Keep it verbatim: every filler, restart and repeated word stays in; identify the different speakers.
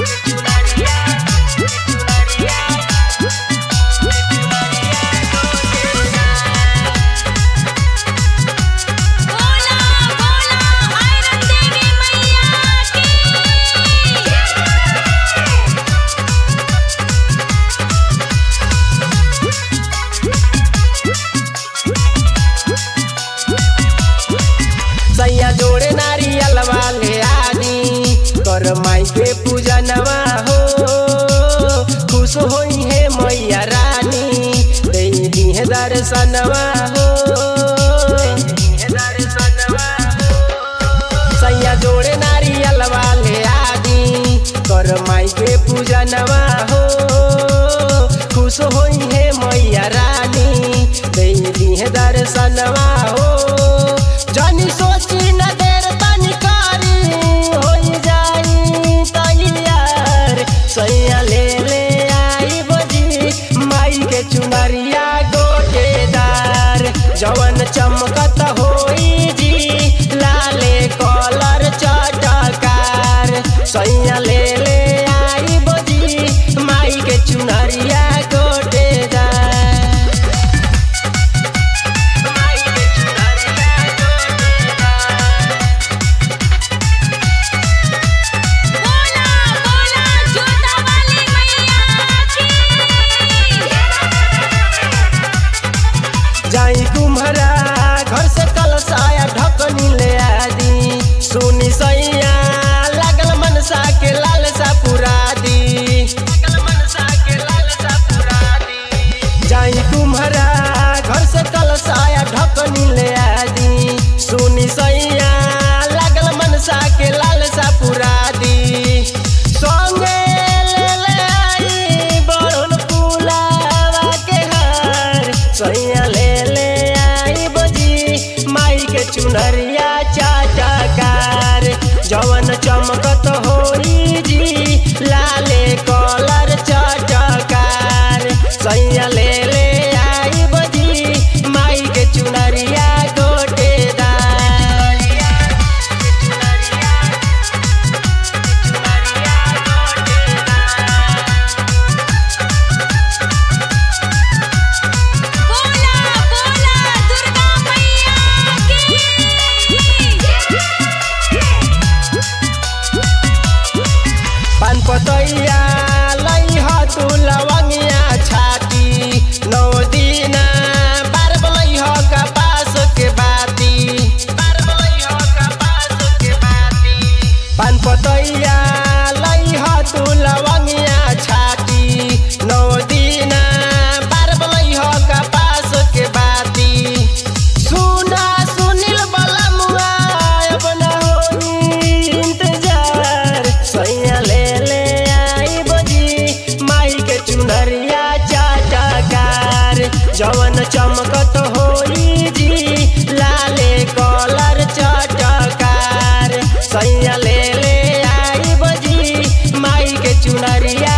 Speaker 1: माई के पूजा नवा हो खुश होई है मैया रानी दे दी है दर्शनवा हो सैया जोड़े नारियल वाले आदि कर माई के पूजा नवा हो खुश होई है मैया रानी दे दी है दर्शनवा हो जानी सोची न देर तनी कारी होई जाई तैयार सैया ले ले आई बजी माई के चुनरिया गोटेदार जवन चमकत होई जी लाले कलर चटकार सैया ले ले आई बजी माई के चुनरिया गोटेदार जाई कुम्हरा घर से कलसाया ढकनी ले आदि सुनी सैया लागल मनसा के लालसा पुरा दी जाई कुम्हरा घर से कलसाया ढकनी ले आदि सुनी सैया लागल मनसा के लालसा पुरा दी संगे ले ले आई बड़न पुलावा के हार सैया ले चुनरिया चाटकार जवन चमकत होई जी लाले कलर चटकार सैया ले ले आई बजी माई के चुनरिया गोटेदार पतैया लई ह तू लवंगिया छाती नौ दिना बार बलई ह कपास के बाती बार बलई ह कपास के बाती पान पतैया लई ह तू लवंगिया छाती नौ दिना बार बलई ह कपास के बाती सुना सुनील बलमुआ अब न होई इंतजार सैया ले चुनरिया चाटकार जवन चमकत होई जी लाले कलर चटकार सैया ले ले आई बजी माई के चुनरिया